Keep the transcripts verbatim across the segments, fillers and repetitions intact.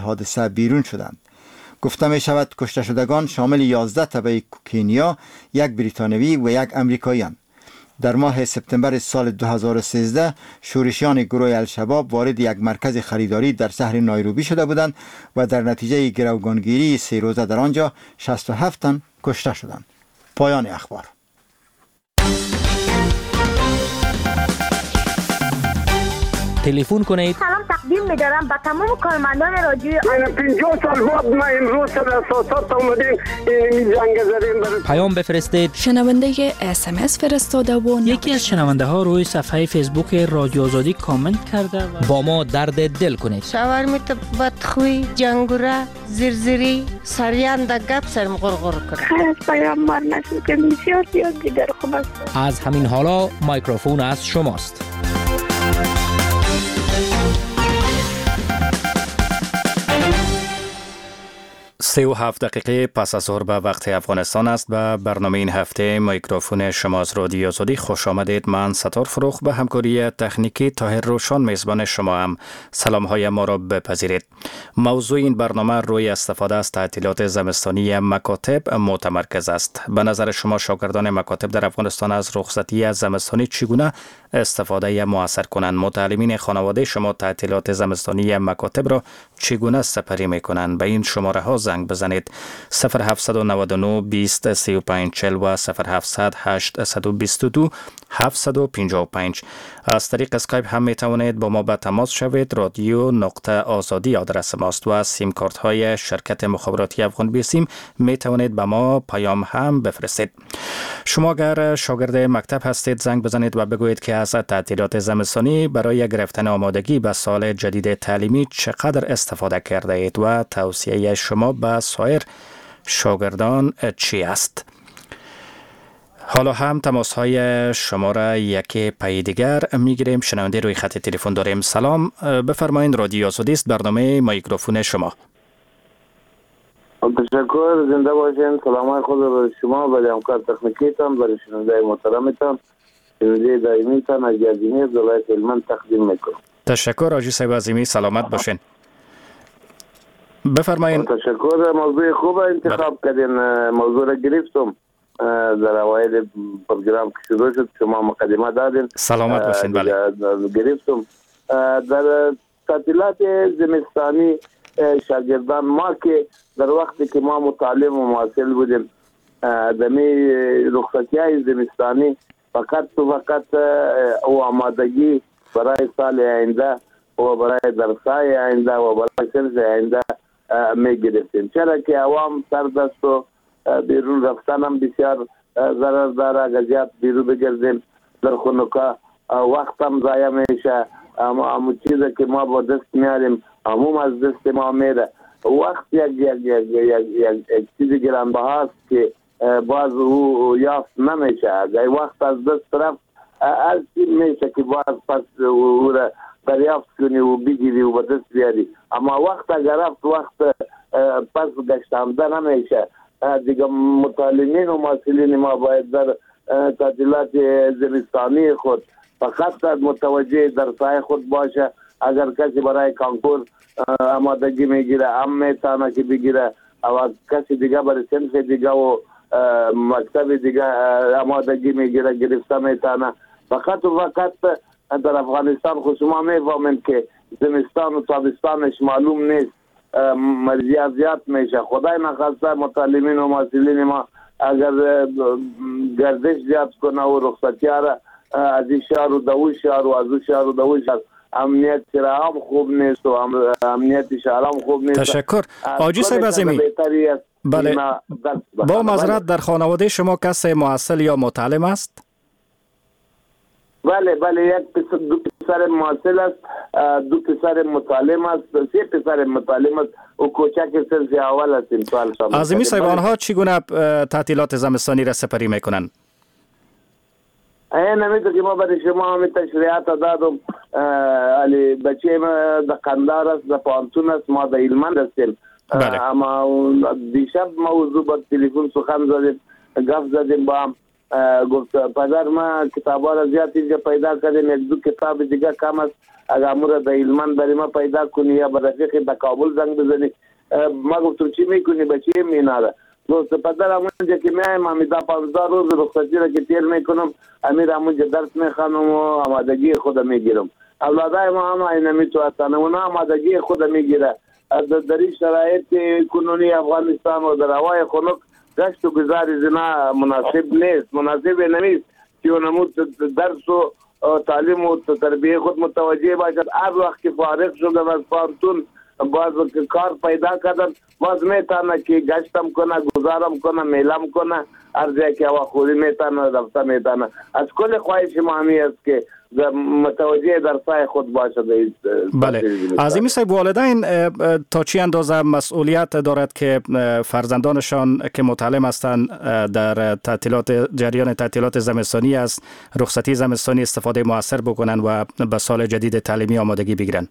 حادثه بیرون شدند. گفته می شود کشته شدگان شامل یازده تبع کنیا، یک بریتانوی و یک امریکایی اند. در ماه سپتامبر سال دو هزار و سیزده شورشیان گروه الشباب وارد یک مرکز خریداری در شهر نایروبی شده بودند و در نتیجه گروگانگیری سه روزه در آنجا شصت و هفت تن کشته شدند. پایان اخبار. تلفن کنید. سلام تقدیم می‌دارم به تمام کارمندان رادیو. من پنجاه سال بعد ما امروز سر اساسات اومدیم این جنگ زدیم. پیام بفرستید. شنونده اس ام اس فرستاده و یکی از شنونده ها روی صفحه فیسبوک رادیو آزادی کامنت کرده و با ما درد دل کنید. شاورمیت بدخوی، جنگوره، زرزری، سریان در گپ سرم غرغر کنه. خیلی پیام بار نشد که بسیار زیاد دیگر خوب است. از همین حالا میکروفون از شماست. سه و هفت دقیقه پس از ظهر به وقت افغانستان است. به برنامه این هفته میکروفون شما از رادیو آزادی خوش آمدید. من ستار فروخ به همکاری تکنیکی طاهر روشان میزبان شما هم. سلام های ما را بپذیرید. موضوع این برنامه روی استفاده از تعطیلات زمستانی مکاتب متمرکز است. به نظر شما شاگردان مکاتب در افغانستان از رخصتی زمستانی چگونه استفاده مؤثر کنند؟ متعلمین خانواده شما تعطیلات زمستانی مکاتب را چگونه سپری میکنند؟ به این شماره ها زنگ بزنید. صفر هفت نه نه بیست سی و پنج چهل و صفر هفت هشت دو دو هفت پنج پنج. از طریق اسکایپ هم می توانید با ما به تماس شوید. رادیو نقطه آزادی آدرس ماست و سیم کارت های شرکت مخابراتی افغان بیسیم می توانید به ما پیام هم بفرستید. شما اگر شاگرد مکتب هستید زنگ بزنید و بگویید که از تعطیلات زمستانی برای گرفتن آمادگی به سال جدید تعلیمی چقدر استفاده کرده اید و توصیه شما به سایر شاگردان چی است؟ حالا هم تماس های شما را یکی پی دیگر میگیریم. شنونده روی خط تلفن داریم. سلام، بفرمایید. رادیو آزادی است، برنامه میکروفون شما. تشکر، زنده باشین. سلام خود به شما، به همکار تکنیکیتان، به شنونده محترمتان، شنونده دائمیتان از گردینی ولایت هلمند تقدیم میکنم. تشکر آجی صاحب عظیمی، سلامت باشین. بفرمایید. تشکر، موضوع خوب انتخاب کردین. موضوع را گرفتم در اوایل پروگرام که شروع شد، شما مقدمه دادین. سلامت باشین. بله گرفتم. در تعطیلات زمستانی شاگردان ما که در وقتی که ما متعلم و معاصل بودیم، دمی رخصتی های زمستانی فقط تو فقط او آمادگی برای سال آینده و برای درسای آینده و برای سنس آینده می گرفتیم، چرا که عوام سر دست و بیرون رفتن هم بسیار ضرر داره. اگر زیاد بیرون بگردیم در خونکا وقت هم ضایع میشه. اما چیزی که ما با دست میاریم عموم از دست ما میره. وقت یک یک یک یک یک, یک چیزی گرانبهاست که باز او یافت نمیشه. اگر وقت از دست رفت از چی میشه که باز پس او را دریافت کنی و بگیری و به دست بیاری. اما وقت اگر رفت وقت پس گشتنده نمیشه. دیگه متعلمین و معاصلین ما باید در تعطیلات زمستانی خود فقط متوجه درسای خود باشه. اگر کسی برای کانکور آمادگی میگیره هم میتونه که بگیره، و کسی دیگه برای سنف دیگه و مکتب دیگه آمادگی میگیره گرفته میتونه. فقط و فقط در افغانستان خصوصا میفهمیم که زمستان و تابستانش معلوم نیست، مرزیات زیاد میشه. خدای نخواسته متعلمین و معاصلین ما اگر گردش زیاد کنه و رخصتی را از این شهر و دو شهر و از اون شهر و دو شهر، امنیت شهر هم خوب نیست و امنیت شهر هم خوب نیست. تشکر آجی صاحب عظیمی. بله، با معذرت در خانواده شما کسی معاصل یا متعلم است؟ بله بله، یک پسر دو پسر معاصل است، دو پسر متعلم است، سه پسر متعلم است و کوچک سنف اول است. امسال عظیمی صاحب، آنها چگونه تعطیلات زمستانی را سپری میکنند؟ این همیشه که ما برای شما همی تشریعات دادم. علی بچه ما در قندار است، در پانتون است، ما در هلمند هستیم. اما دیشب موضوع با تلفن سخن زدیم، گفت زدیم با هم گفت پدر ما کتابا را زیاد اینجا پیدا کردیم، یک دو کتاب دیگه کم است، اگر امور در هلمند برای ما پیدا کنی یا به رفیق در کابل زنگ بزنی. ما گفتم چی میکنی بچه میناره؟ گفت پدر همونجا که میایم امیدا پانزده روز رخصتی را که تیر میکنم امیر همونجا درس میخوانم و آمادگی خود میگیرم. اولادای ما هم این میتو هستن، اونا آمادگی خود میگیره. در این شرایط کنونی افغانستان و در هوای خنک گشت و گذار زنا مناسب نیست، مناسب نیست که اونمو درس و تعلیم و تربیه خود متوجه باشد. هر وقت که فارغ شدن از پانتون باز کار پیدا کردن باز میتونه که گشتم کنه، گذارم کنه، میلم کنه، هر جایی که هوا خوری میتونه رفته میتونه. از کل خواهش ما همی است که متوجه درسای خود باشد. بله. عظیمی صاحب، والدین تا چی اندازه مسئولیت دارد که فرزندانشان که متعلم هستند در تعطیلات جریان تعطیلات زمستانی از رخصتی زمستانی استفاده موثر بکنن و به سال جدید تعلیمی آمادگی بگیرن؟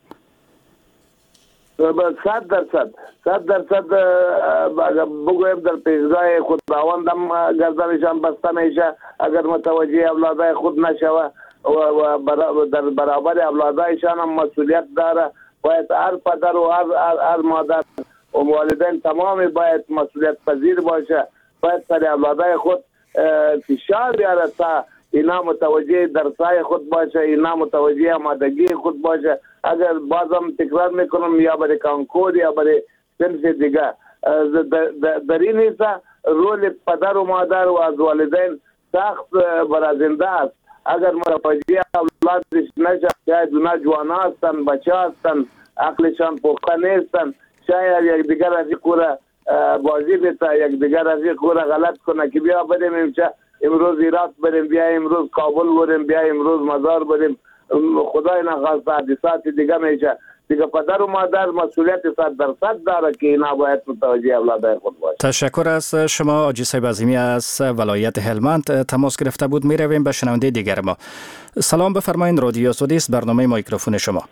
صد درصد صد درصد بگویم در پیشگاه خداوندم گردنشان بسته میشه. اگر متوجه اولادای خود نشوه و در برابر اولادایشان هم مسئولیت داره، باید هر پدر و هر, هر, هر مادر و والدین تمامی باید مسئولیت پذیر باشه، باید سر اولادای خود فشار بیاره تا اینا متوجه درسای خود باشه، اینا متوجه آمادگی خود باشه. اگر بازم تکرار میکنم یا برای کانکور یا برای صنف دیگه، در این نیسته رول پدر و مادر و از والدین سخت برازنده است. اگر متوجه اولادش نشه، شاید اونا جوانا هستن، بچه هستن، عقلشان پخته نیستن، شاید یک دیگر رفیق را بازی بیتا، یک دیگر رفیق را غلط کنه که بیا بریم امشب امروز عراق بریم، بیا امروز کابل بریم، بیا امروز مزار بریم. خدای نخواسته حادثات دیگه میشه دیگه. پدر و مادر مسئولیت صد درصد داره که اینا باید متوجه اولادای خود باشه. تشکر از شما. حاجی صاحب عظیمی از ولایت هلمند تماس گرفته بود. میرویم به شنونده دیگر ما. سلام بفرمایید، رادیو آزادی است، برنامه میکروفون شما.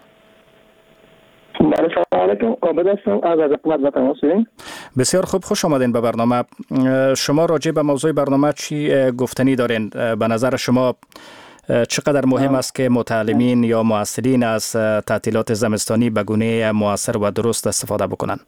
سلام علیکم، عابد هستم از حکومت و تماس داریم. بسیار خوب، خوش آمدین به برنامه. شما راجع به موضوع برنامه چی گفتنی دارین؟ به نظر شما چقدر مهم است که متعلمین یا معلمین از تعطیلات زمستانی به گونه مؤثر و درست استفاده بکنن؟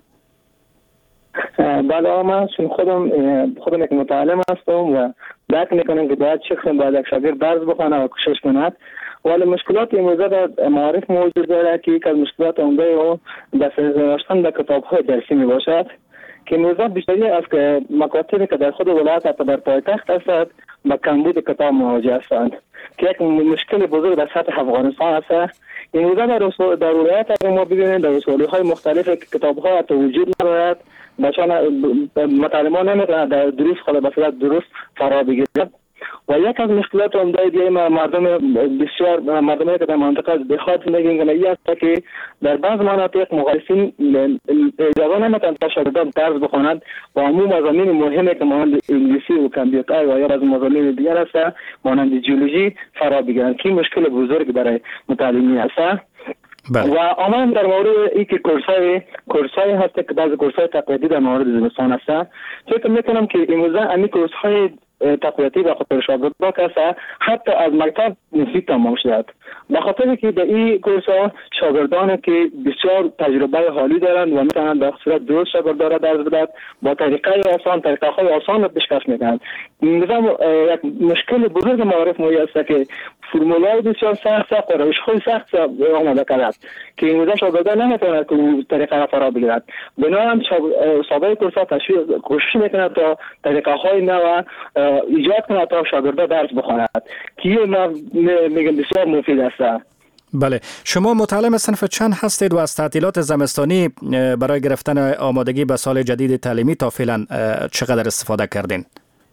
بله، من خودم خودم یک متعلم هستم و درک میکنم که باید چقدر باید یک شاگرد درس بخونه و کوشش کند، ولی مشکلات امروزه در معارف موجود داره که یک از مشکلات عمده او دست داشتن به کتاب‌های درسی می باشد که امروزه بیشتری از که مکاتبی که در خود ولایت حتی در پایتخت هستند با کمبود کتاب مواجه هستند که یک مشکل بزرگ در سطح افغانستان است. امروزه در در ولایت اگر ما ببینیم در رسوله‌های مختلف کتاب‌ها حتی وجود ندارد، بچه‌ها متعلمان نمی‌تونن در دروس خود به صورت درست فرا بگیرند. و یک از مشکلات عمده دیگه مردم بسیار مردمی که در منطقه از دهات زندگی می‌کنند این است که در بعض مناطق مخالفین اجازه نمی‌دهند تا شاگردان درس بخوانند و عموم مضامین مهمی که مانند انگلیسی و کامپیوتر و یا از مضامین دیگر است مانند جیولوژی فرا بگیرند که مشکل بزرگ برای متعلمین است. و آمدن در مورد ای که کورسای کورسای هست که بعضی کورسای تقویتی در مورد زمستان هست، فکر میکنم که امروزه امی کورس‌های تقویتی به خاطر شاگردان که حتی از مکتب مفید تمام شد، به خاطر که در این کورس‌ها شاگردان که بسیار تجربه حالی دارند و میتونن به صورت درست شاگردا را درس بدن با طریقه آسان، طریقه‌های آسان را پیشکش میکنند. نظام یک مشکل بزرگ معارف موجود است که فرمولای بسیار سخت سخت و روش‌های سخت آماده کرده که امروزه شاگردان نمیتونند که طریقه را فرا بگیرند. بنابراین صاحب کورس‌ها تشویق کوشش میکنند تا طریقه‌های نو ایجاد کنند تا شاگردا درس بخوانند که میگم بسیار مفید است. بله، شما متعلم صنف چند هستید و از تعطیلات زمستانی برای گرفتن آمادگی به سال جدید تعلیمی تا فعلا چقدر استفاده کردین؟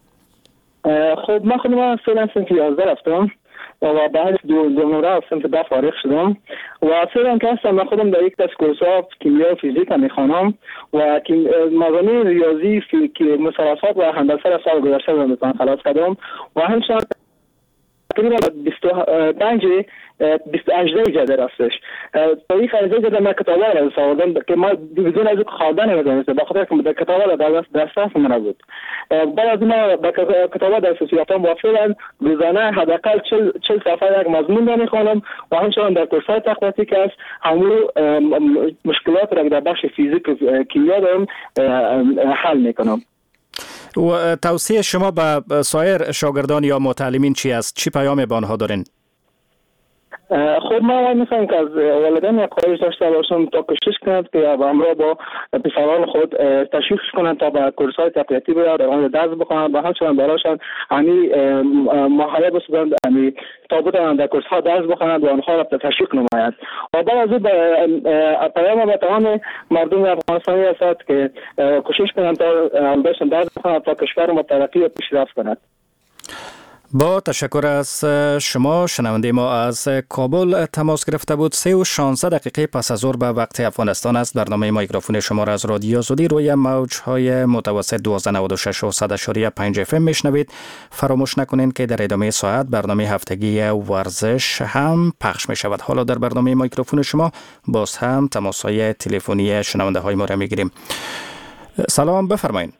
خب من خودم فعلا صنف یازده رفتم و بعد دو دوره از صنف ده فارغ شدم و فعلا که هستم من خودم در یک از کورس‌ها کیمیا و فیزیک میخوانم و مضامین ریاضی که مثلثات و هندسه را سال گذشته میتونم خلاص کردم و همچنین تقریبا بیست و پنج بیست و هشت جده هستش. طریق از جده من کتابا را سوادم که ما بدون از خواندن نمی‌دونستم، بخاطر که کتابا را در دسترس من بود. بعد از ما با کتابا در خصوصیاتم موافقم، روزانه حداقل چهل صفحه یک مضمون را می‌خوانم و همچنین در کورس‌های تخصصی که است همون مشکلات را در بخش فیزیک و کیمیا دارم حل می‌کنم. و توصیه شما به سایر شاگردان یا متعلمین چی است؟ چی پیام به آنها دارین؟ خود ما میخوایم که از والدین یک خواهش داشته باشم تا کوشش کنند که همراه با پسران خود تشویق کنند تا به کورس‌های تقویتی برن، در آن درس بخوانند و همچنین برایشان همین مهیا بسازند، همین تا بتوانند در کورس‌ها درس بخوانند و آنها را تشویق نمایند. و بعد از این پیام به تمام مردم افغانستانی است که کوشش کنند تا همداشتن درس بخوانند تا کشور ما ترقی و پیشرفت کند. با تشکر از شما. شنونده ما از کابل تماس گرفته بود. سه و شانزده دقیقه پس از ظهر به وقت افغانستان است. برنامه مایکروفون شما را از رادیو آزادی روی موج‌های متوسط دوازده نود و شش و صد و پنج اف ام میشنوید. فراموش نکنید که در ادامه ساعت برنامه هفتگی ورزش هم پخش می شود. حالا در برنامه مایکروفون شما باز هم تماس‌های تلفنی شنونده های ما را میگیریم. سلام، بفرمایید.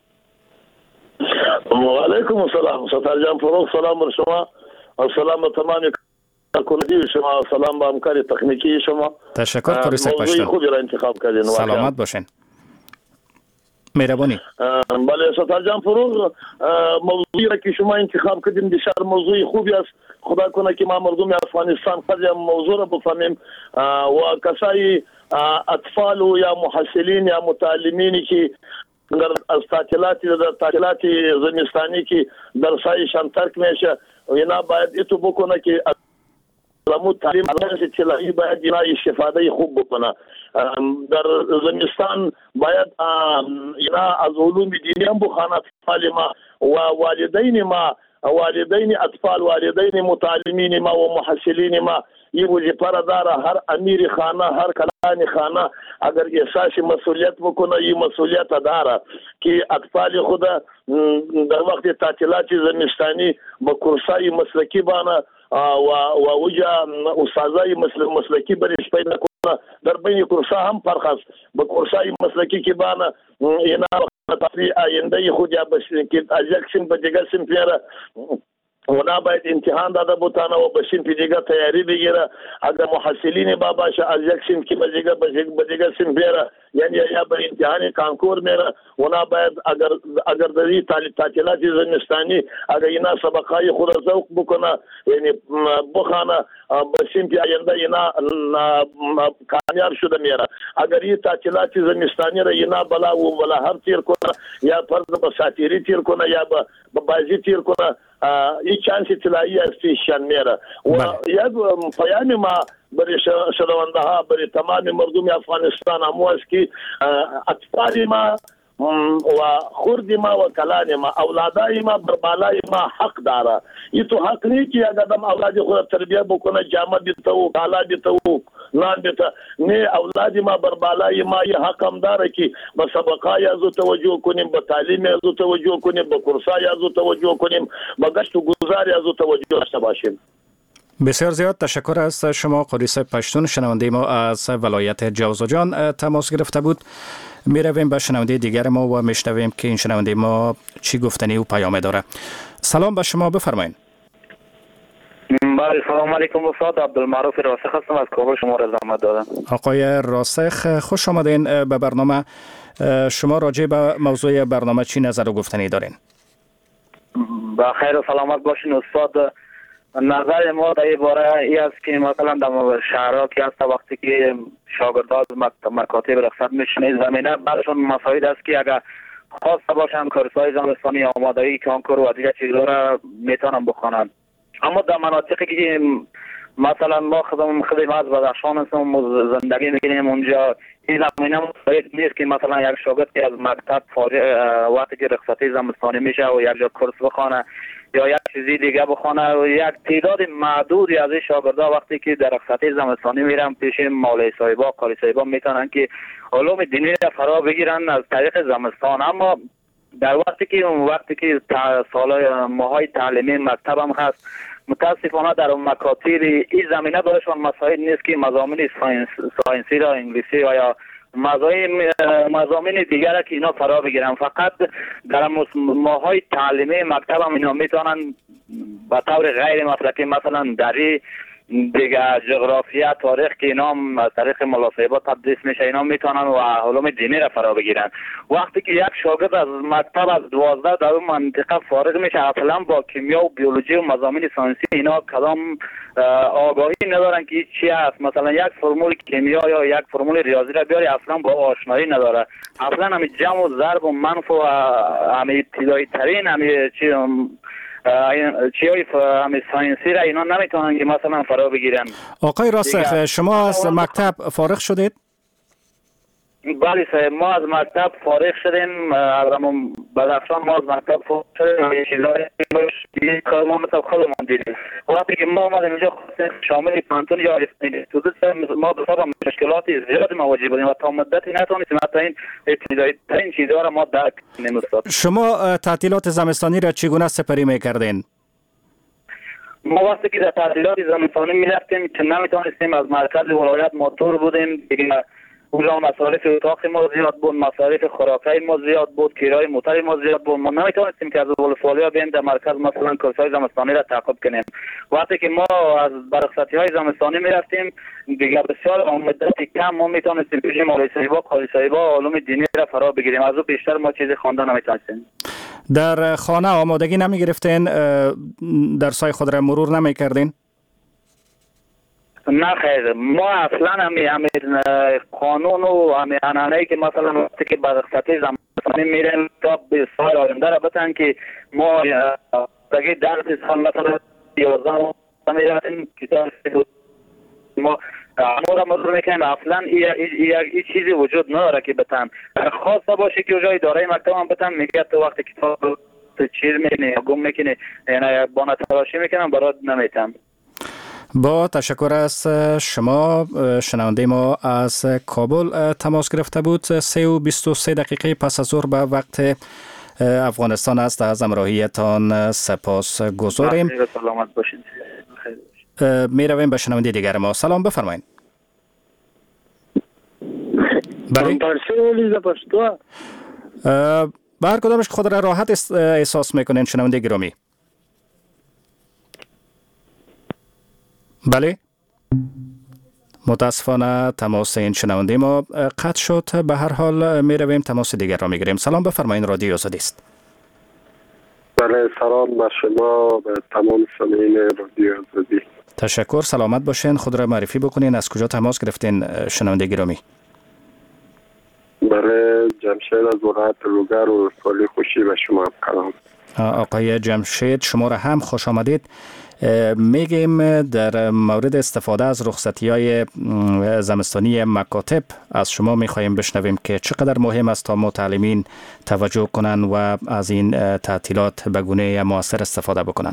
و علیکم السلام. ستار جان فروغ، سلام بر شما و سلام به تمام کارکنان شما، سلام به همکار تکنیکی شما. تشکر قریسک پشتون. موضوع خوبی را انتخاب کردین. سلامت باشین. مهربانی. بله ستار جان فروغ، موضوعی را که شما انتخاب کردین بسیار موضوع خوبی است. خدا کنه که ما مردم افغانستان خود موضوع را بفهمیم و کسای اطفال و یا محصلین یا متعلمینی که در از تعطیلات در تعطیلات زمستانی که درسایشان ترک میشه و اینا باید ایتو بکنه که علمو تعلیم از چلایی باید اینا استفاده خوب بکنه. در زمستان باید اینا از علوم دینی هم بخوانه اطفال ما و والدین ما، والدین اطفال، والدین متعلمین ما و محصلین ما. این وظیفه را داره هر امیر خانه، هر کلان خانه اگر احساس مسئولیت بکنه، این مسئولیت داره که اطفال خود در وقت تعطیلات زمستانی با کورسای مسلکی بانه و و وجا استادای مسلکی برش پیدا کنه. در بین کورسا هم فرق است. با کورسای مسلکی که بانه اینا تفریح آینده خود یا بسیم که از یک سیم به دیگر سیم پیره اونا باید امتحان داده بودن و به سیم دیگه تیاری بگیره. اگر محصلین باباش از یک سیم که به دیگه به دیگه سیم بیاره یعنی یا به امتحان کانکور میره، اونا باید اگر اگر در تعطیلات زمستانی اگر اینا سبقای خود ذوق بکنه یعنی بخانه به سیم آینده اینا کامیاب شده میره. اگر این تعطیلات زمستانی را اینا بلا و بلا هر تیر کنه یا فرض به ساتیری تیر کنه یا به بازی تیر کنه این چانسی طلایی از پیششان میره. و یک پیام ما برای شنونده ها، برای تمام مردم افغانستان هم است که اطفال ما و خرد ما و کلان ما، اولادای ما بربالای ما حق داره. این تو حق نیست که اگر دم اولاد خود تربیت بکنه جامعه بیته و کالا بیته و نان بیته، نه اولاد ما بربالای ما این حق هم داره که به سبقای از توجه کنیم، به تعلیم از توجه کنیم، به کورسای از توجه کنیم، به گشت و گذاری از توجه داشته باشیم. بسیار زیاد تشکر از شما قریس پشتون. شنونده ما از ولایت جوزجان تماس گرفته بود. می رویم به شنونده دیگر ما و میشنویم که این شنونده ما چی گفتنی و پیامه داره. سلام به شما، بفرمایید. بله سلام علیکم استاد. عبدالمعروف راسخ هستم از کابل، شما را زحمت دادم. آقای راسخ خوش آمدین به برنامه. شما راجع به موضوع برنامه چی نظر و گفتنی دارین؟ با خیر و سلامت باشین استاد. نظر ما در این باره ای است که مثلا در شهرها که هست وقتی که شاگردان مکاتب رخصت میشن زمینه برشون مساعد است که اگر خواسته باشن کورس‌های زمستانی آمادگی کانکور و دیگر چیزها را میتونن بخوانند. اما در مناطقی که مثلا ما خودم خودم از بدخشان هستم زندگی میکنیم اونجا این زمینه مساعد نیست که مثلا یک شاگرد که از مکتب فارغ وقتی که رخصتی زمستانی میشه و یک جا کورس بخوانه یا یک چیزی دیگه بخونه و یک تعداد معدودی از این شاگردا وقتی که در رخصتی زمستانی میرن پیش مولوی صاحبا قاری صاحبا میتونن که علوم دینی را فرا بگیرن از طریق زمستان. اما در وقتی که اون وقتی که سال ماهای تعلیمی مکتب هم هست متاسفانه در مکاتب این زمینه برایشان مسائل نیست که مضامین ساینس ساینسی را انگلیسی و یا مضامین مضامین دیگر که اینا فرا بگیرن. فقط در ماهای تعلیمی مکتب هم اینا میتونن به طور غیر مسلکی مثلا دری دیگه جغرافیا تاریخ که اینا هم از طریق ملاصحبات تدریس میشه اینا میتونن و علوم دینی را فرا بگیرن. وقتی که یک شاگرد از مکتب از دوازده در اون منطقه فارغ میشه اصلا با کیمیا و بیولوژی و مضامین ساینسی اینا کدام آگاهی ندارن که چی است. مثلا یک فرمول کیمیا یا یک فرمول ریاضی را بیاری اصلا با آشنایی نداره. اصلا همین جمع و ضرب و منف و همین ابتدایی ترین همین چی چیای همین ساینسی را اینا نمیتونن که مثلا فرا بگیرن. آقای راسخ شما از مکتب فارغ شدید؟ بله صاحب ما از مکتب فارغ شدیم. بدخشان ما از مکتب فارغ شدیم. یه چیزایی کار ما مثلا خودمون دیدیم. وقتی که ما آمدیم اینجا شامل پانتون یا استودیو ما به حساب مشکلات زیادی مواجه بودیم و تا مدتی نتونستیم حتی این ابتدایی ترین چیزها را ما درک کنیم. استاد شما تعطیلات زمستانی را چگونه سپری میکردین؟ ما وقتی که در تعطیلات زمستانی میرفتیم که نمیتونستیم از مرکز ولایت ما دور بودیم دیگه. اونجا مصارف اتاق ما زیاد بود، مصارف خوراکی ما زیاد بود، کرایه موتر ما زیاد بود. ما نمیتونستیم که از ولسوالی بیایم در مرکز مثلا کورس‌های زمستانی را تعقیب کنیم. وقتی که ما از بررسی‌های زمستانی میرفتیم دیگه بسیار مدتی کم ما میتونستیم پیش مولوی صاحبا، قاضی صاحبا علوم دینی را فرا بگیریم. از اون بیشتر ما چیزی خوانده نمیتونستیم. در خانه آمادگی نمیگرفتین؟ درسای خود را مرور نمیکردین؟ نه خیر، ما اصلا همین همین قانون و همین عنعنه‌ای که مثلا وقتی که به رخصتی زمستانی میریم تا به سال آینده را بتن که ما دیگه درس سال مثلا یازده میرفتیم کتاب ما امور مرور میکنیم. اصلا این چیزی وجود نداره که بتن خواسته باشه که جای اداره مکتب هم بتن میگه تو وقتی کتاب چیر میکنی یا گم میکنی یعنی بانه تراشی میکنم برات نمیتم. با تشکر از شما. شنونده ما از کابل تماس گرفته بود. سه و بیست و سه دقیقه پس از ظهر به وقت افغانستان است. از همراهیتان سپاس گذاریم. سلامت باشین. می رویم به شنونده دیگر ما. سلام بفرمایید. بله. به هر کدامش خود را راحت احساس میکنین شنونده گرامی؟ بله. متاسفانه تماس این شنونده ما قطع شد. به هر حال می رویم تماس دیگر را می گیریم. سلام بفرمایید، رادیو آزادی است. بله سلام به شما به تمام سامعین رادیو آزادی. تشکر، سلامت باشین. خود را معرفی بکنین. از کجا تماس گرفتین شنونده گرامی؟ بله جمشید از ولایت لوگر و سالی خوشی به شما کلام. آقای جمشید شما را هم خوش آمدید. میگیم در مورد استفاده از رخصتی‌های زمستانی مکاتب از شما میخواهیم بشنویم که چقدر مهم است تا متعلمین توجه کنند و از این تعطیلات به گونه مؤثر استفاده بکنند.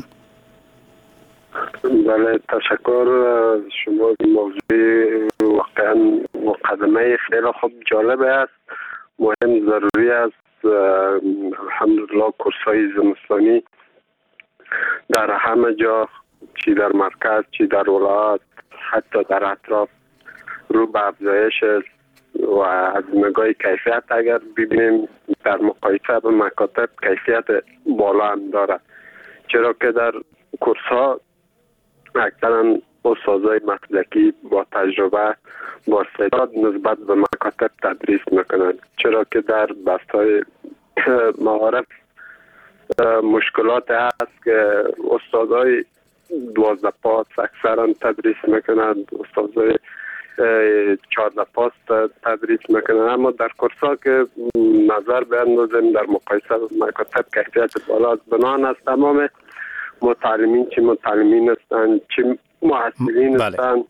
بله تشکر. شما موضوع واقعا مقدمه خیلی خوب جالب است، مهم ضروری است. الحمدلله کورس‌های زمستانی در همه جا، چی در مرکز چی در ولایت حتی در اطراف رو به افزایش است و از نگاه کیفیت اگر ببینیم در مقایسه با مکاتب کیفیت بالا هم داره، چرا که در کورس ها اکثرا استادای مسلکی با تجربه با استعداد نسبت به مکاتب تدریس میکنند، چرا که در بستای معارف مشکلات هست که استادای دوازده پاس اکثرا تدریس میکنند، استادای چهارده پاس تدریس میکنند، اما در کورس‌ها که نظر بیندازیم در مقایسه مکاتب کیفیت بالا است. بنان است تمام متعلمین چه متعلمین هستند چه محصلین هستند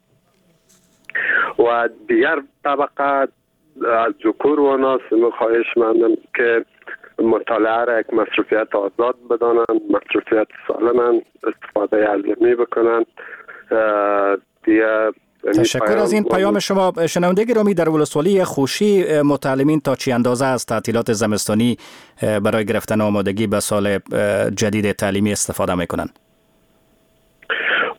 و دیگر طبقه از ذکور و اناث خواهش مندم که مطالعه را یک مصروفیت آزاد بدانند، مصروفیت سالمند، استفاده علمی بکنند. دیگه تشکر از این پیام شما. شنونده گرامی، در ولسوالی خوشی متعلمین تا چی اندازه از تعطیلات زمستانی برای گرفتن آمادگی به سال جدید تعلیمی استفاده میکنند؟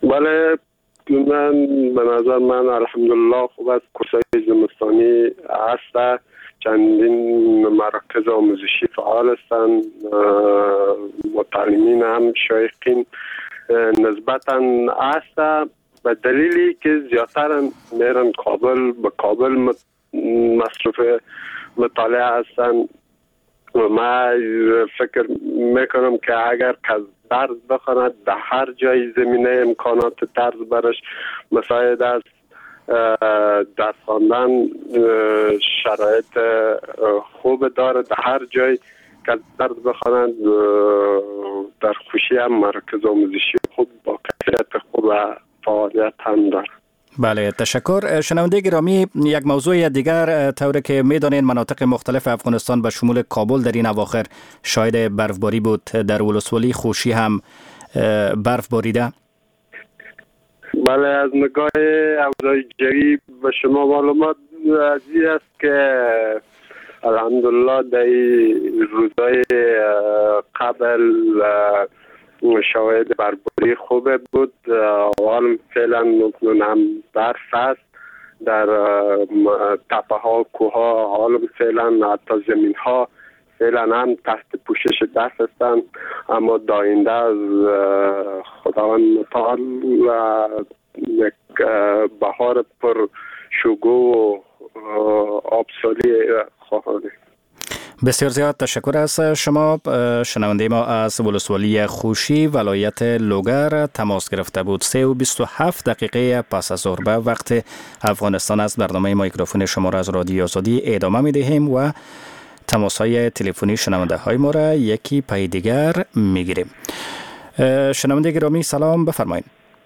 بله، من به نظر من الحمدلله خوب است. کورس‌های زمستانی هست، چندین مراکز آموزشی فعال هستند، متعلمین هم شایقین نسبتاً هست، به دلیلی که زیادتر میرن کابل، به کابل مصروف مطالعه هستن. و ما فکر میکنم که اگر کس درس بخواند در هر جای زمینه امکانات درس برش مساعد است، درس خواندن شرایط خوب داره، در هر جای که درس بخواند در خوشی هم مرکز آموزشی خوب با کیفیت خوب و فعالیت هم داره. بله، تشکر. شنونده گرامی، یک موضوع دیگر، طوری که میدانین مناطق مختلف افغانستان به شمول کابل در این اواخر شاهد برفباری بود. در ولسوالی خوشی هم برف باریده. بله، از نگاه اوضاع جوی به شما معلومات از این است که الحمدلله در روزهای قبل شواهد برفباری خوب بود. حال فعلا هم برف است در تپه ها، کوه ها، حال فعلا حتی زمین ها فعلا هم تحت پوشش برف هستند، اما داینده از خداوند متعال و یک بهار پر شکوه و آبسالی خواهد. بسیار زیاد تشکر از شما. شنونده ما از ولسوالی خوشی ولایت لوگر تماس گرفته بود. سه و بیست و هفت دقیقه پس از ظهر به وقت افغانستان است. برنامه میکروفون شما را از رادیو آزادی ادامه می دهیم و تماس های تلفنی شنونده های ما را یکی پای دیگر می گیریم. شنونده گرامی سلام، بفرمایید.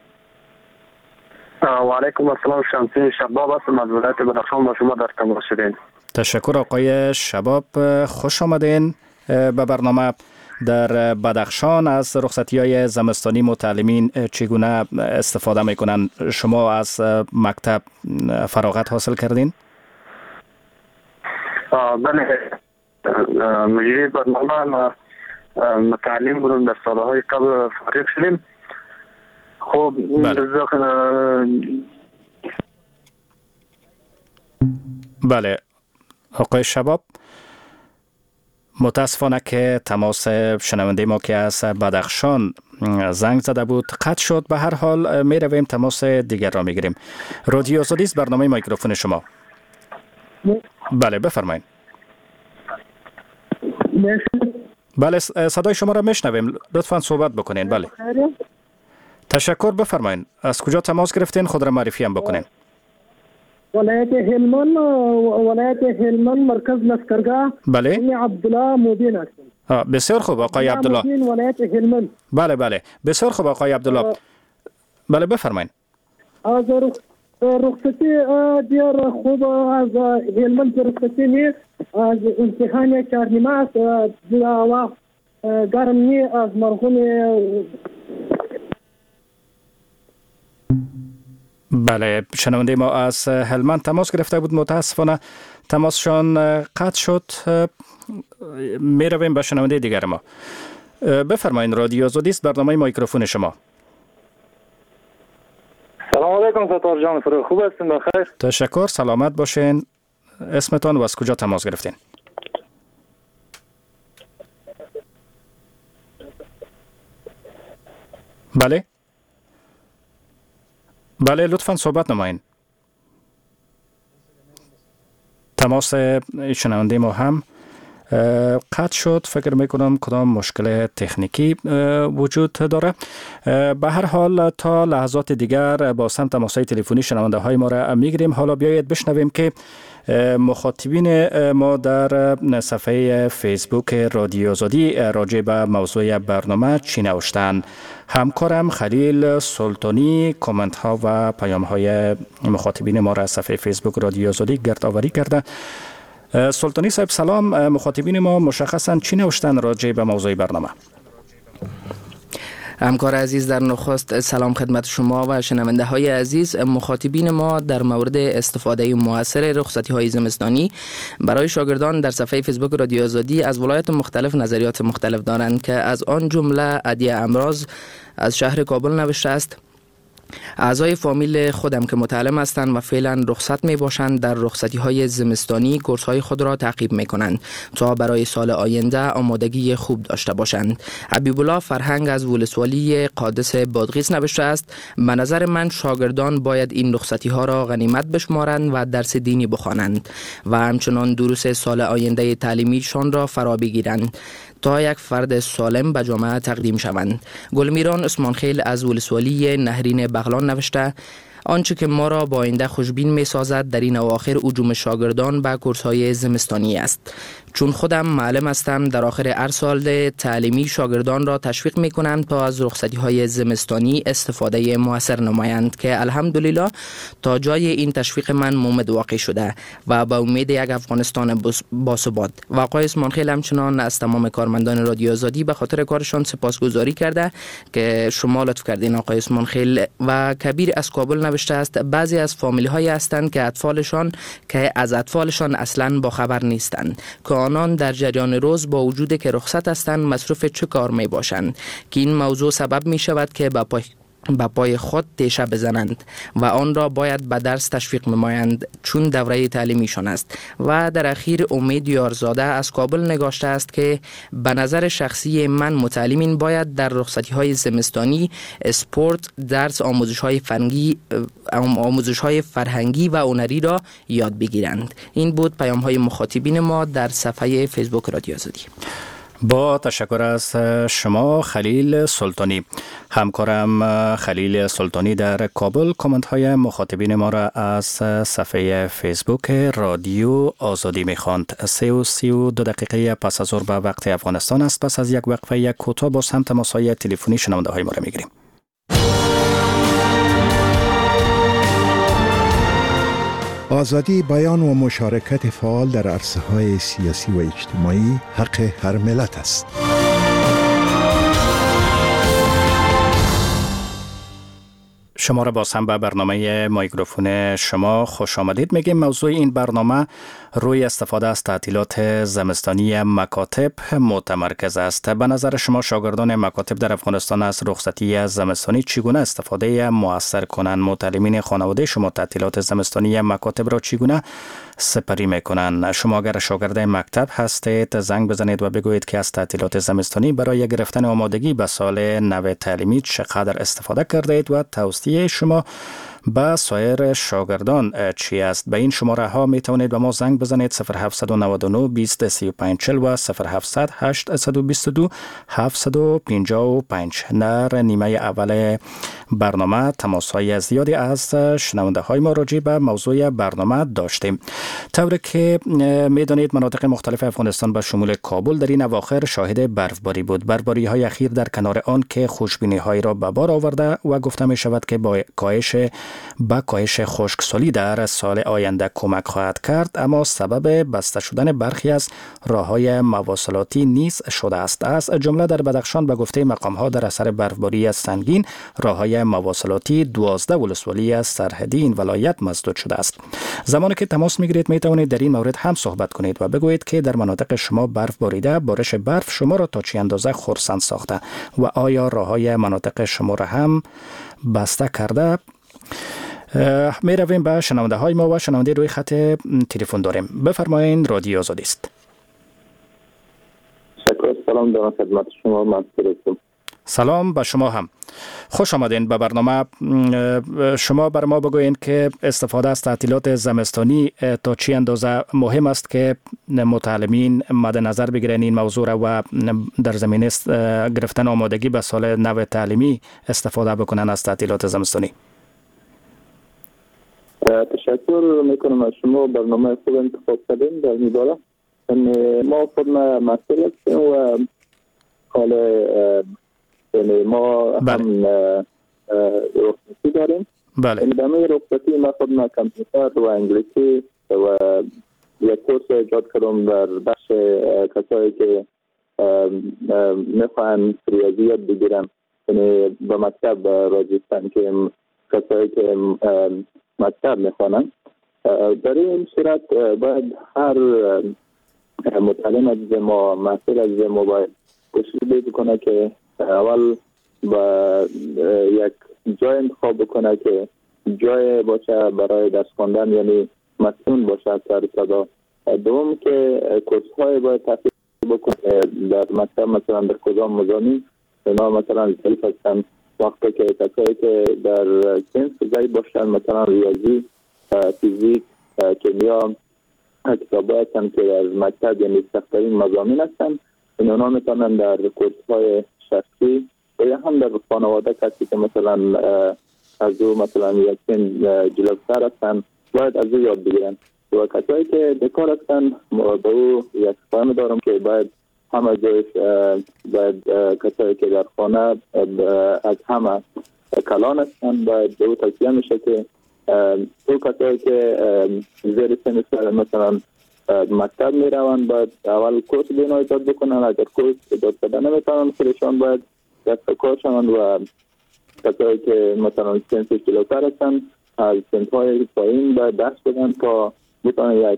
و علیکم السلام. شمسی شباب هستم از ولایت بدخشان، با شما در تماس شدیم. تشکر آقای شباب، خوش آمدین به برنامه. در بدخشان از رخصتی های زمستانی متعلمین چگونه استفاده میکنن؟ شما از مکتب فراغت حاصل کردین؟ بله، مجری برنامه متعلم بودم، در سالهای قبل فارغ شدیم. خب بله آقای شباب، متاسفانه که تماس شنونده ما که از بدخشان زنگ زده بود قطع شد. به هر حال می رویم تماس دیگر را می گیریم. رادیو آزادی است، برنامه میکروفون شما. بله بفرمایید. بله صدای شما را میشنویم، لطفا صحبت بکنین. بله تشکر، بفرمایید. از کجا تماس گرفتین؟ خود را معرفی هم بکنین. ولایت هلمند، ولایت هلمند مرکز لشکرگاه. بله عبدالله مبین هستم. بسیار خوب آقای عبدالله. ولایت هلمند. بله بله بسیار خوب آقای عبدالله. بله بفرمایید. از رخصتی دیار خوب از هلمند رخصتی نیست، از امتحان چهارنیمه است و گرم نی از مرحوم. بله، شنونده ما از هلمند تماس گرفته بود، متاسفانه تماسشان قطع شد. می رویم به شنونده دیگر ما. بفرمایید، رادیو آزادی است، برنامه میکروفون شما. سلام علیکم ستار جان، فرو خوب هستین؟ بخیر. تشکر، سلامت باشین. اسمتان و از کجا تماس گرفتین؟ بله بله لطفاً صحبت نمایین. تماس شنونده ما هم قطع شد. فکر میکنم کدام مشکل تکنیکی وجود داره. به هر حال تا لحظات دیگر با سم تماس‌های تلفنی شنونده های ما را میگیریم. حالا بیایید بشنویم که مخاطبین ما در صفحه فیسبوک رادیو آزادی راجع به موضوع برنامه چی نوشتند. همکارم خلیل سلطانی کامنت ها و پیام های مخاطبین ما را از صفحه فیسبوک رادیو آزادی گردآوری کرده. سلطانی صاحب سلام، مخاطبین ما مشخصا چی نوشتن راجع به موضوع برنامه؟ همکار عزیز، در نخست سلام خدمت شما و شنونده های عزیز. مخاطبین ما در مورد استفاده موثر رخصتی های زمستانی برای شاگردان در صفحه فیسبوک رادیو آزادی از ولایات مختلف نظریات مختلف دارند که از آن جمله عدی امراض از شهر کابل نوشته است: اعضای فامیل خودم که متعلم هستند و فعلا رخصت می باشند در رخصتی های زمستانی کورس های خود را تعقیب می کنند تا برای سال آینده آمادگی خوب داشته باشند. حبیب الله فرهنگ از ولسوالی قادس بادغیس نوشته است: به نظر من شاگردان باید این رخصتی ها را غنیمت بشمارند و درس دینی بخوانند و همچنان دروس سال آینده تعلیمیشان را فرا بگیرند تا یک فرد سالم به جامعه تقدیم شوند. گلمیران عثمانخیل از ولسوالی نهرین بغلان نوشته: آنچه که ما را با آینده خوشبین می سازد در این اواخر هجوم شاگردان به کورس‌های زمستانی است. چون خودم معلم هستم، در آخر هر سال تعلیمی شاگردان را تشویق می کنم تا از رخصتی‌های زمستانی استفاده موثر نمایند که الحمدلله تا جای این تشویق من مومد واقع شده و با امید یک افغانستان باثبات. و آقای اسمانخیل همچنان از تمام کارمندان رادیو آزادی به خاطر کارشان سپاسگزاری کرده که شما لطف کردین. آقای اسمانخیل و کبیر از کابل نوشته است: بعضی از فامیلی های هستند که اطفالشان که از اطفالشان اصلا با خبر نیستند که آنان در جریان روز با وجود که رخصت هستند مصروف چه کار می باشند که این موضوع سبب می شود که با پای به پای خود تیشه بزنند و آن را باید به درس تشویق نمایند چون دوره تعلیمیشان است. و در اخیر امید یارزاده از کابل نگاشته است که به نظر شخصی من متعلمین باید در رخصتی های زمستانی اسپورت، درس، آموزش های فرهنگی آموزش های فرهنگی و هنری را یاد بگیرند. این بود پیام های مخاطبین ما در صفحه فیسبوک رادیو آزادی. با تشکر از شما خلیل سلطانی. همکارم خلیل سلطانی در کابل کامنت های مخاطبین ما را از صفحه فیسبوک رادیو آزادی میخواند. سه و سی و دو دقیقه پس از ظهر به وقت افغانستان است. پس از یک وقفه یک کوتاه باز هم تماس های تلفنی شنونده های ما را میگیریم. آزادی بیان و مشارکت فعال در عرصه‌های سیاسی و اجتماعی حق هر ملت است. شما را باز هم به برنامه میکروفون شما خوش آمدید میگیم. موضوع این برنامه روی استفاده از تعطیلات زمستانی مکاتب متمرکز است. به نظر شما شاگردان مکاتب در افغانستان از رخصتی زمستانی چگونه استفاده مؤثر کنند؟ متعلمین خانواده شما تعطیلات زمستانی مکاتب را چگونه سپری میکنند؟ شما اگر شاگرد مکتب هستید زنگ بزنید و بگویید که از تعطیلات زمستانی برای گرفتن آمادگی به سال نو تعلیمی چقدر استفاده کرده اید و توصیه شما با سایر شاگردان چی است؟ به این شماره ها می توانید به ما زنگ بزنید: صفر هفت نه نه بیست سی و پنج چهل و صفر هفت هشت دو دو هفت پنج پنج. در نیمه اول برنامه تماس های زیادی از شنونده های ما راجع به موضوع برنامه داشتیم. طوری که می دانید مناطق مختلف افغانستان به شمول کابل در این اواخر شاهد برفباری بود. برفباری های اخیر در کنار آن که خوشبینی های را به بار آورده و گفته می شود که با کاهش با کاهش خشکسالی در سال آینده کمک خواهد کرد، اما سبب بسته شدن برخی از راه‌های مواصلاتی نیز شده است. از جمله در بدخشان به گفته مقام‌ها در اثر برفباری سنگین راه‌های مواصلاتی دوازده ولسوالی از سرحدی این ولایت مسدود شده است. زمانی که تماس می‌گیرید می‌توانید در این مورد هم صحبت کنید و بگویید که در مناطق شما برف باریده، بارش برف شما را تا چه اندازه خرسند ساخته و آیا راه‌های مناطق شما را هم بسته کرده. می رویم به شنونده های ما و شنونده روی خط تلفن داریم. بفرمایید، رادیو آزادی است. شکر. سلام دارم خدمت شما. من هستم. سلام به شما هم. خوش آمدین به برنامه. شما بر ما بگوین که استفاده از تعطیلات زمستانی تا چی اندازه مهم است که متعلمین مد نظر بگیرن این موضوع را و در زمینه گرفتن آمادگی به سال نو تعلیمی استفاده بکنن از تعطیلات زمستانی. تشکر میکنم از شما. برنامه خوب انتخاب کردین در این باره. ما خودم مسئول هستیم و حال ما هم رخصتی داریم. بله. در این رخصتی ما خودم کامپیوتر و انگلیسی و یک کورس ایجاد کردم در بخش کسایی که میخوان ریاضیات بگیرن، یعنی به مکتب راجستان که کسایی که مکتب میخوانن. در این صورت باید هر متعلم از ما، مسئول از ما باید کوشش بکنه که اول با یک جای انتخاب بکنه که جای باشه برای درس خواندن، یعنی مسئول باشه سر صدا. دوم که کورس های باید تفصیل بکنه در مکتب، مثلا در کدام مضامین اینا مثلا ضعیف هستن. وقتی که کسایی که در سنس ضعیف باشن، مثلا ریاضی، فیزیک، کیمیا، کتابی هستن که در مکتب یعنی سخت‌ترین مضامین هستن، اینا میتونن در کورس های شخصی و یا هم در خانواده کسی که مثلا از او مثلا یک سن جلوتر هستن باید از او یاد بگیرن. و کسایی که بیکار هستن به او یک پیام دارم که باید همه جایش باید کسایی که در خانه از همه کلان هستن باید به او توصیه میشه که تو کسایی که زیر سن مثلا مکتب میروند باید اول کورس بینا ایجاد بکنن. اگر کورس ایجاد کرده نمیتونن خودشان باید دست کار شوند و کسایی که مثلا سنس جلوتر هستن از سنهای پایین باید درس بدن تا بتونن یک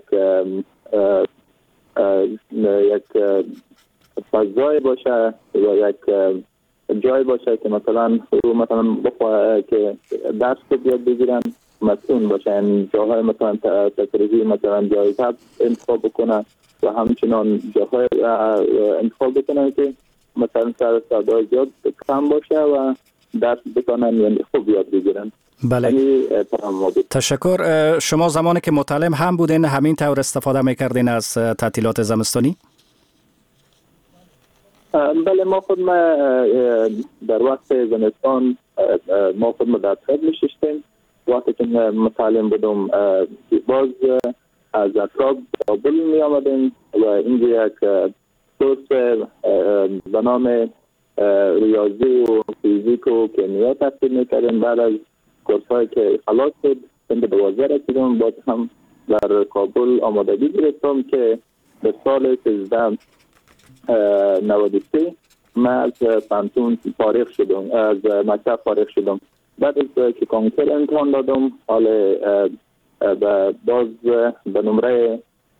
یک فضای باشه و یک جای باشه که مثلا رو مثلا بخواه که درس یاد بگیرن، مسئول باشه. این جاهای مثلا تفریحی مثلا جایزه انتخاب بکنه و همچنان جاهای انتخاب بکنه که مثلا سر صدای زیاد کم باشه و درس بکنن یعنی خوب یاد بگیرن. بله، تشکر. شما زمانی که متعلم هم بودین همین طور استفاده میکردین از تعطیلات زمستانی؟ بله، ما خود ما در وقت زمستان ما خود ما در خد میشستیم. وقتی که متعلم بودم باز از اطراف کابل می آمدیم و اینجا یک کورس به نام ریاضی و فیزیک و کیمیا تحصیل میکردیم. بعد از کورس هایی که خلاص شد سن دوازده رسیدم، باز هم در کابل آمادگی گرفتم که به سال سیزده نود و سه من از پانتون فارغ شدم، از مکتب فارغ شدم. بعد از که کنکور امتحان دادم، حال باز به نمره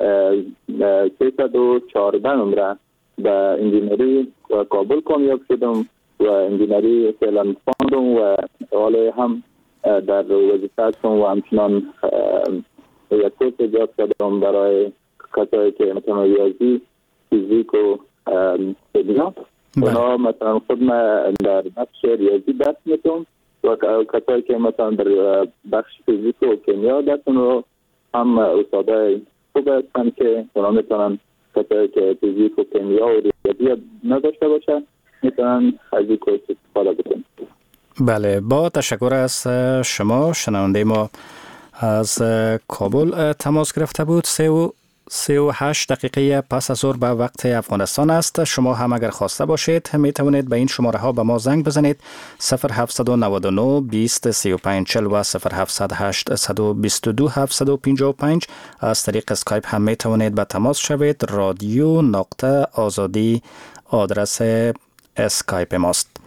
سیصد و چهارده نمره به انجینری و کابل کامیاب شدم و انجینری فعلا خواندم و حال هم در وظیفه هستم و همچنان یک کورس ایجاد کردم برای کسایی که مثلا ریاضی، فیزیک و کیمیا. اونا مثلا خود من در بخش ریاضی درس میتونم و کسایی که مثلا در بخش فیزیک و کیمیا درسون رو هم استادای خوب هستن که اونا میتونن کسایی که فیزیک و کیمیا و ریاضی نداشته باشه میتونن از این کورس استفاده بکنن. بله، با تشکر از شما. شنونده ما از کابل تماس گرفته بود. سه و سی و هشت دقیقه پس از ظهر به وقت افغانستان است. شما هم اگر خواسته باشید می توانید به این شماره ها به ما زنگ بزنید: صفر هفت نه نه بیست سی و پنج چهل و صفر هفت هشت بیست و دو هفتصد و پنجاه و پنج. از طریق اسکایپ هم می توانید به تماس شوید. رادیو نقطه آزادی آدرس اسکایپ ماست.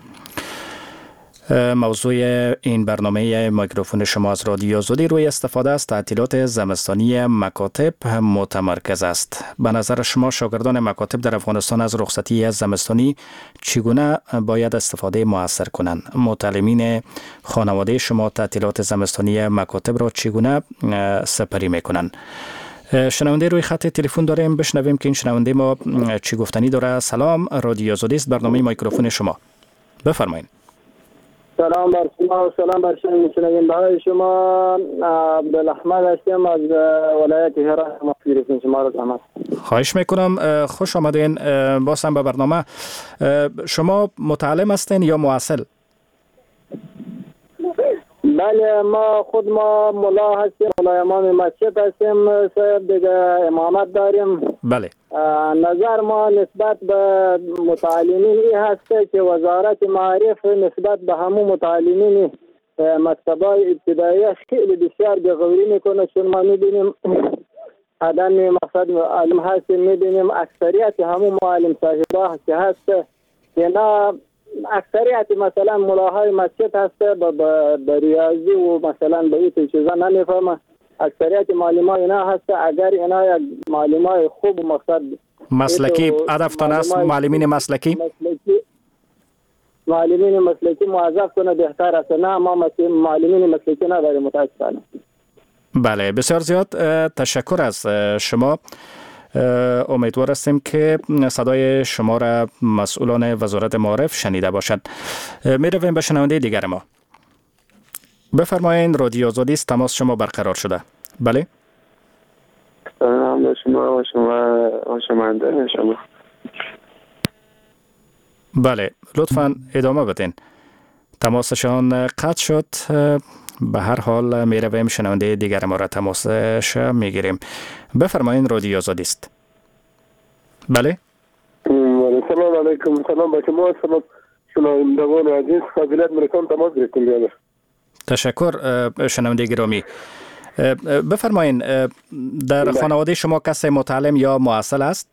موضوع این برنامه میکروفون شما از رادیو آزادی روی استفاده از تعطیلات زمستانی مکاتب متمرکز است. به نظر شما شاگردان مکاتب در افغانستان از رخصتی زمستانی چگونه باید استفاده موثر کنند؟ متعلمین خانواده شما تعطیلات زمستانی مکاتب را چگونه سپری میکنند؟ شنونده روی خط تلفن داریم، بشنویم که این شنونده ما چی گفتنی داره. سلام، رادیو آزادی است، برنامه میکروفون شما، بفرمایید. سلام بر شما و سلام بر شنوندگان شما. عبدالاحمد هستم از ولایت هرات. مغفرت شما را زحمت خواهش میکنم. خوش آمدین بازم به برنامه. شما متعلم هستین یا مواصل؟ بله، ما خود ما ملا هستیم، ملا امام مسجد هستیم، صاحب دیگه امامت داریم. بله. نظر ما نسبت به متعلمین این هست که وزارت معارف نسبت به همون متعلمین مکتبای ابتدایی خیلی بسیار بی‌غوری میکنه، چون ما میبینیم عدم مقصد معلم هست، میبینیم اکثریت همون معلم صاحبا که هست اینا اکثریت مثلا ملاهای مسجد هست به ریاضی و مثلا به این چیزا نمیفهمه. اکثریت معلمان اینا هست، اگر اینا یک معلمای خوب مقصد مسلکی هدفتان است، معلمین مسلکی؟ مسلکی معلمین مسلکی موظف کنه بهتر است. نه ما معلمین مسلکی نداریم متاسفانه. بله بسیار زیاد تشکر از شما. امیدوار هستیم که صدای شما را مسئولان وزارت معارف شنیده باشد. می رویم به شنونده دیگر ما. بفرمایید رادیو آزادی است، تماس شما برقرار شده. بله سلام به شما و شما و شنونده شما. بله لطفاً ادامه بدین. تماسشان قطع شد. به هر حال می رویم شنونده دیگر ما را تماسش می گیریم. بفرمایید رادیو آزادی است. بله سلام علیکم. سلام به شما. سلام شنوندگان عزیز. قابلیت مرکان تماس گرفتیم. تشکر شنونده گرامی. بفرمایید در خانواده شما کسی متعلم یا معسل است؟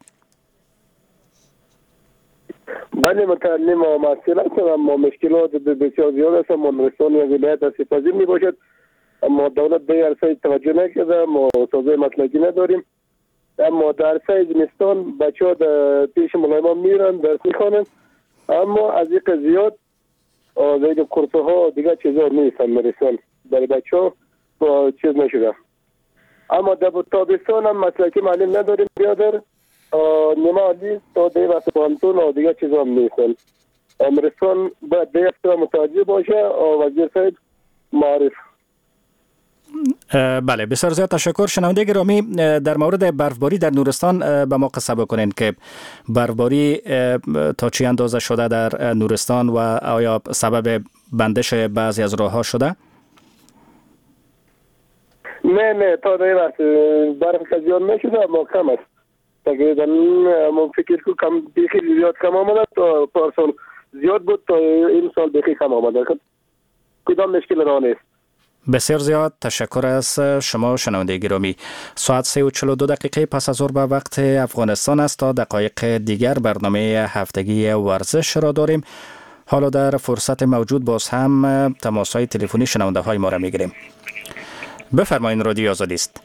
بله متعلم و معسل است، اما مشکلات بسیار زیاد است. مدرسان یا ولایت استفاده می باشد، اما دولت به عرصه توجه نکرده. ما استادای مسلکی نداریم، اما در عرصه زمستان بچه ها پیش ملایمان میرن درس میخوانند، اما از یک زیاد زید کورس ها دیگه چیزا نیستن مرسان برای بچه ها با چیز نشده. اما در تابستان هم مسلکی معلم نداریم بیادر نیمه علی تا دیگه وقت پانتون و دیگه چیزا هم نیستن. مرسان باید دیگه افترا متوجه باشه وزیر سید معارف. بله بسیار زیاد تشکر. شنونده گرامی در مورد برفباری در نورستان به ما قصه بکنین که برفباری تا چی اندازه شده در نورستان و آیا سبب بندش بعضی از راه ها شده؟ نه نه تا دیگه وقت برف که زیاد نشده اما کم است. تقریبا من فکر که کم بیخی زیاد کم آمده تا پارسال زیاد بود تا این سال بیخی کم آمده. کدام مشکل راه نیست. بسیار زیاد تشکر از شما شنونده گرامی. ساعت سه و چهل و دو دقیقه پس از ظهر به وقت افغانستان است. تا دقایق دیگر برنامه هفتگی ورزش را داریم. حالا در فرصت موجود باز هم تماس‌های تلفنی شنونده های ما را میگیریم. بفرمایید رادیو آزادی است.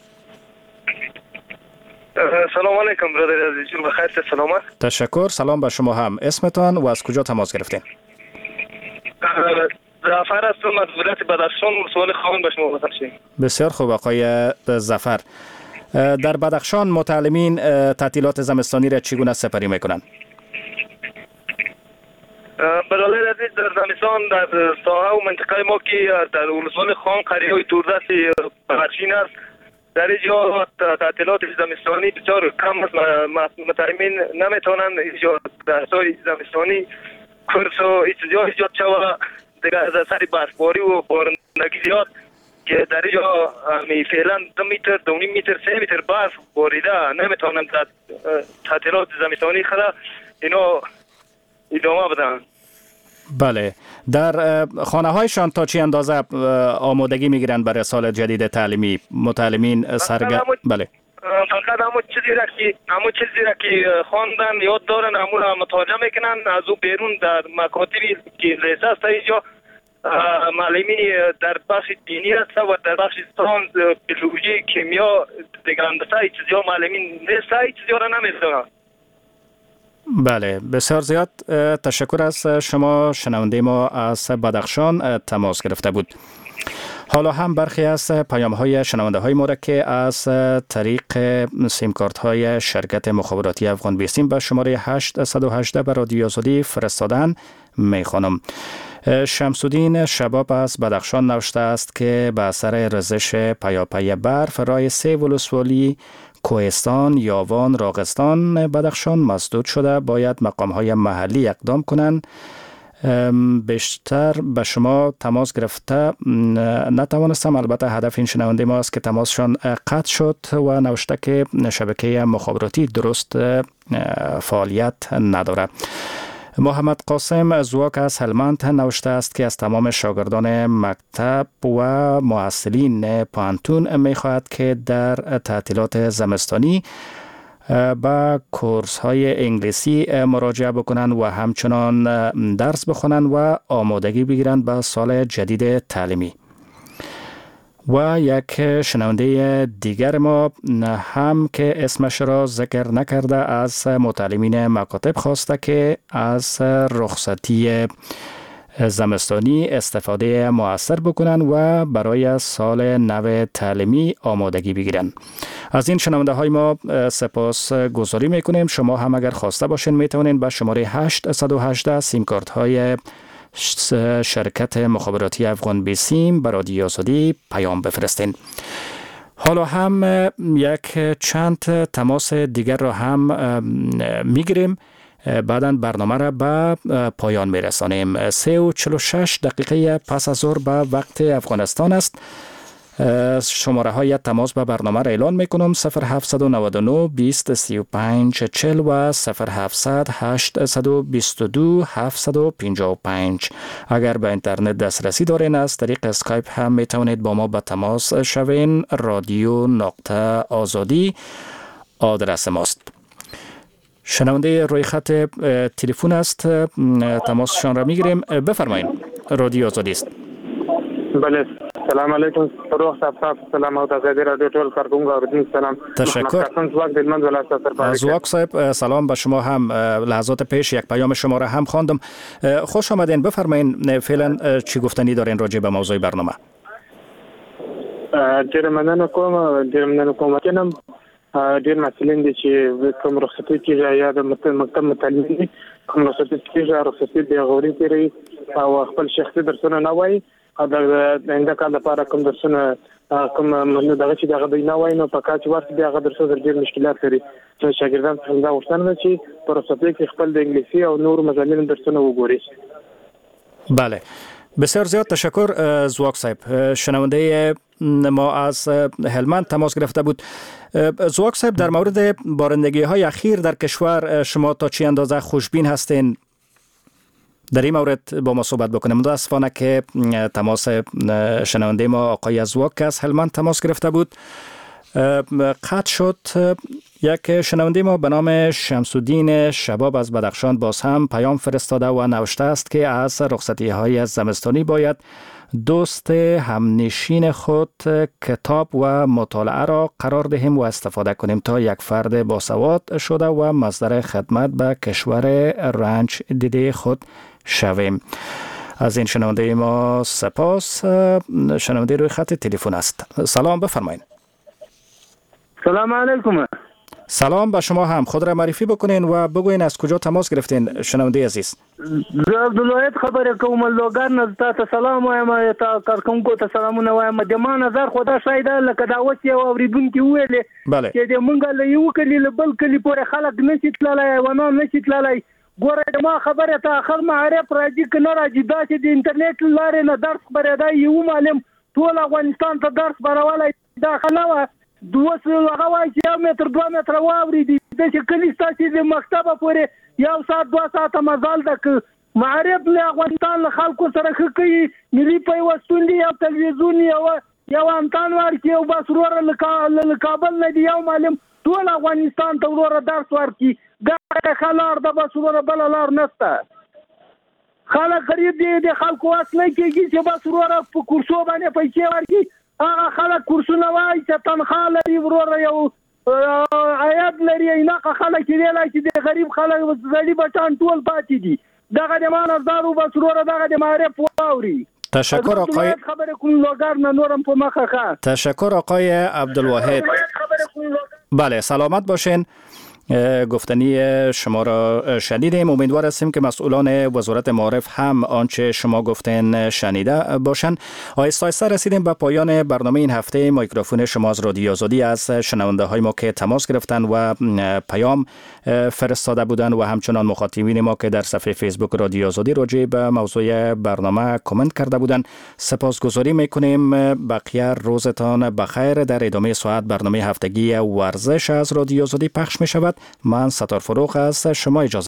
سلام علیکم برادر عزیز، بخیر سلامت. تشکر. سلام به شما هم. اسمتان و از کجا تماس گرفتین؟ ظفر هستم از ولایت بدخشان. سوال خواهم به شما بپرسم. بسیار خوب آقای ظفر. در بدخشان متعلمین تعطیلات زمستانی را چگونه سپری میکنند؟ برادر عزیز در زمستان در ساحه و منطقه ما که در ولسوالی خان قریه توردست برشین است، در اینجا تعطیلات زمستانی بسیار کم است. متعلمین نمیتونند اینجا درس‌های زمستانی کورس و ایجاد ایجاد شود. دیگر از اثر برفباری و بارندگی زیاد که در اینجا فعلا دو متر دو نیم متر سه متر برف باریده، نمیتونند تعطیلات زمستانی خود اینا ادامه بدن. بله در خانه هایشان تا چی اندازه آمادگی میگیرند برای سال جدید تعلیمی متعلمین سرگرم؟ بله فقط همون چیزی را که همون چیزی را که خواندن یاد دارن همون را مطالعه میکنن. از او بیرون در مکاتبی که لیسه است اینجا معلمین در بخش دینی هست و در بخش ساینس بیولوژی کیمیا دیگر اندسه چیزی ها معلمین نیست، چیزی ها را نمیدونن. بله بسیار زیاد تشکر از شما. شنونده ما از بدخشان تماس گرفته بود. حالا هم برخی از پیام های شنونده های ما را که از طریق سیم کارت های شرکت مخابراتی افغان بیستیم به شماره هشت یک هشت به رادیو آزادی فرستادن می خوانم. شمس‌الدین شباب از بدخشان نوشته است که به اثر رزش پیاپی برف راه سه ولسوالی کوهستان، یاوان، راغستان بدخشان مسدود شده. باید مقام های محلی اقدام کنند. بیشتر به شما تماس گرفته نتوانستم. البته هدف این شنونده ما است که تماسشان قطع شد و نوشته که شبکه مخابراتی درست فعالیت نداره. محمد قاسم زواک از هلمند نوشته است که از تمام شاگردان مکتب و معسلین پانتون می خواهد که در تعطیلات زمستانی با کورس های انگلیسی مراجعه بکنند و همچنان درس بخوانند و آمادگی بگیرند به سال جدید تعلیمی. و یک شنونده دیگر ما هم که اسمش را ذکر نکرده از متعلمین مکاتب خواسته که از رخصتی زمستانی استفاده مؤثر بکنن و برای سال نو تعلیمی آمادگی بگیرن. از این شنونده های ما سپاس گذاری میکنیم. شما هم اگر خواسته باشین میتونین به شماره هشت یک هشت سیم کارت های شرکت مخابراتی افغان بی سیم به رادیو آزادی پیام بفرستین. حالا هم یک چند تماس دیگر را هم میگیریم، بعداً برنامه را به پایان میرسانیم. سه و چل و شش دقیقه پس از ظهر به وقت افغانستان است. شماره های تماس به برنامه را اعلان میکنم: صفر هفت نه نه بیست سی و پنج چهل و صفر هفتصد هشتصد و بیست و دو هفتصد و پنجاه و پنج. اگر به اینترنت دسترسی دارین از طریق اسکایپ هم میتونید با ما به تماس شوین. رادیو نقطه آزادی آدرس ماست. شنونده روی خط تلفن است، تماسشان را میگیریم. بفرمایید، رادیو آزادی است. بله، سلام علیکم. روح صاحب صاحب سلام او تاسو دې رادیو ټول کارکونکو اوریدونکو سلام. تشکر. از واک صاحب سلام به شما هم. لحظات پیش یک پیام شما را هم خواندم. خوش آمدین. بفرمایید فعلا چی گفتنی دارین راجع به موضوع برنامه؟ ډیر مننه کوم ډیر مننه کوم کنم ډیر مسئولین دي چې کوم رخصتي کیږي یا د مکتب متعلم دي کوم رخصتي کیږي رخصتي د غوري تیری او خپل شخصي درسونه نه وایي او د انده کال لپاره کوم درسونه کوم منو دغه چې دغه نه وایي نو په کاچ ورته دغه درسونه ډیر مشکلات لري چې شاګردان څنګه وښتنه چې په رخصتي کې خپل د انګلیسي او نور مضامین درسونه وګوري. بله، بسیار زیاد تشکر زواک صاحب. شنونده ما از هلمند تماس گرفته بود. زواک صاحب، در مورد بارندگی های اخیر در کشور شما تا چی اندازه خوشبین هستین؟ در این مورد با ما صحبت بکنیم. متاسفانه که تماس شنونده ما آقای زواک از هلمند تماس گرفته بود قطع شد. یک شنونده ما به نام شمس‌الدین شباب از بدخشان باز هم پیام فرستاده و نوشته است که از رخصتی های زمستانی باید دوست همنشین خود کتاب و مطالعه را قرار دهیم و استفاده کنیم تا یک فرد باسواد شده و مصدر خدمت به کشور رنج دیده خود شویم. از این شنونده ما سپاس. شنونده روی خط تلفن است. سلام، بفرمایید. سلام علیکم. سلام به شما هم. خود را معرفی بکنین و بگوین از کجا تماس گرفتین شنونده عزیز. زه عبدالواحد خبره کوم لوګر نه. تاسو سلام وایم، تا کارکونکو ته سلامونه وایم. د ما نظر خدا شاید لکه دا اوس یو اوریدونکي ویلې چې د مونږ له یو کلی له بل کلی پورې خلک نشي تللی، ونه نشي تللی. ګوره د ما خبره ته اخر معرف راځي که نه راځي، دا چې د انټرنیټ لارې نه درس خپرېدی یو معلم ټول افغانستان ته درس خپرولی دا ښه نه وه. دوس هغه وایي چې یو متر دوه متره واورېدي د چې کلي ستاسې د مکتبه پورې یو ساعت دوه ساعته مزال ده که معرف له افغانستان له خلکو سره ښه کوي، ملي پیوستون دي، یو تلویزیون یو یو انتان ورکړي او بس وروره له کابل نه دي یو معلم ټول افغانستان ته وروره درس ورکړي. دا ښه لار ده، بس وروره بله لار نشته. خلک غریب دي، د خلکو وس نه کېږي چې بس وروره په کورسو باندې پیسې ورکړي. هغه خلک کورسونه وایي چې تنخواه لري، وروره یو عاید لري. ایناقه خلک ویلی چې د غریب خلک زړي بچان ټول پاتې دي. دغه د ما نظر و بس وروره دغه د معرف واوري. تشکر آقای خبر کن لوګر نه نورم په مخه ښه. تشکر آقای عبدالواحد. بله، سلامت باشین. گفتنی شما را شنیدیم. امیدوار هستیم که مسئولان وزارت معارف هم آنچه شما گفتین شنیده باشند. آهسته آهسته رسیدیم به پایان برنامه این هفته. میکروفون شما از رادیو آزادی از شنونده های ما که تماس گرفتن و پیام فرستاده بودند و همچنان مخاطبین ما که در صفحه فیسبوک رادیو آزادی راجع به موضوع برنامه کامنت کرده بودند سپاسگزاری میکنیم. بقیه روزتان بخیر. در ادامه ساعت برنامه هفتگی ورزش از رادیو آزادی پخش می شود. من ستار فروغ از شما اجازه